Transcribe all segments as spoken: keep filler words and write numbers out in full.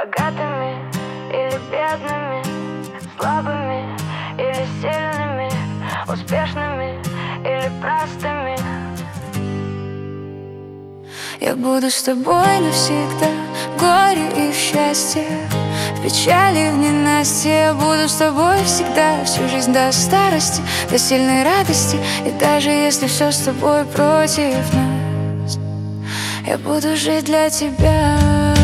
Богатыми или бедными, слабыми или сильными, успешными или простыми. Я буду с тобой навсегда, в горе и в счастье, в печали и в ненастье. Я буду с тобой всегда, всю жизнь до старости, до сильной радости. И даже если все с тобой против нас, я буду жить для тебя.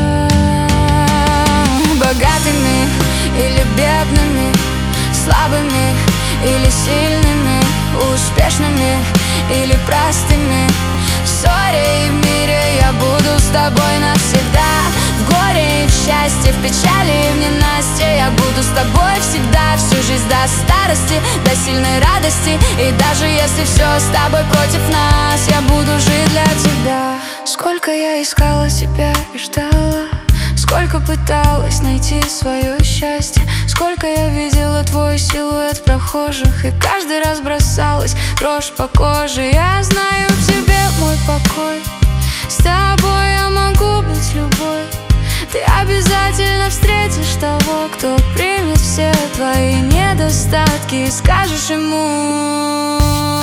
Богатыми или бедными, слабыми или сильными, успешными или простыми, в ссоре и в мире я буду с тобой навсегда. В горе и в счастье, в печали и в ненастье я буду с тобой всегда, всю жизнь до старости, до сильной радости. И даже если все с тобой против нас, я буду жить для тебя. Сколько я искала тебя и ждала, сколько пыталась найти свое счастье, сколько я видела твой силуэт в прохожих, и каждый раз бросалась дрожь по коже. Я знаю в тебе мой покой, с тобой я могу быть любой. Ты обязательно встретишь того, кто примет все твои недостатки и скажешь ему: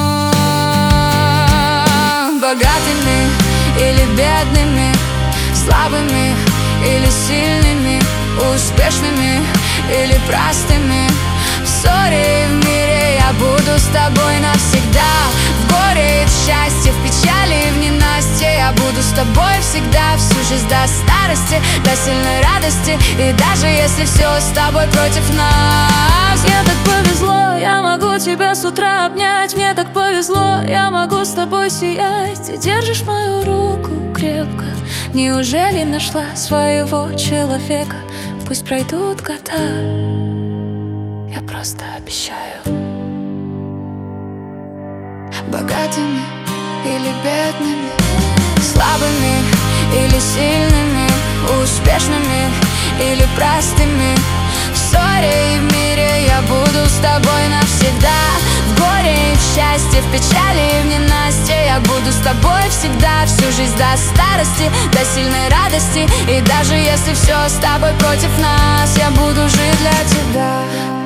богатыми или бедными, слабыми или сильными, успешными или простыми, в ссоре и в мире я буду с тобой навсегда. В горе и в счастье, в печали и в ненастье я буду с тобой всегда, всю жизнь до старости, до сильной радости. И даже если все с тобой против нас, мне так повезло, я могу тебя с утра обнять. Мне так повезло, я могу с тобой сиять. Ты держишь мою руку крепко. Неужели нашла своего человека? Пусть пройдут года, я просто обещаю. Богатыми или бедными, слабыми или сильными, успешными или простыми, в ссоре и в мире я буду с тобой навсегда. В горе и в счастье, в печали и в ненастье я буду с тобой всегда, всю жизнь до старости, до сильной радости. И даже если все с тобой против нас, я буду жить для тебя.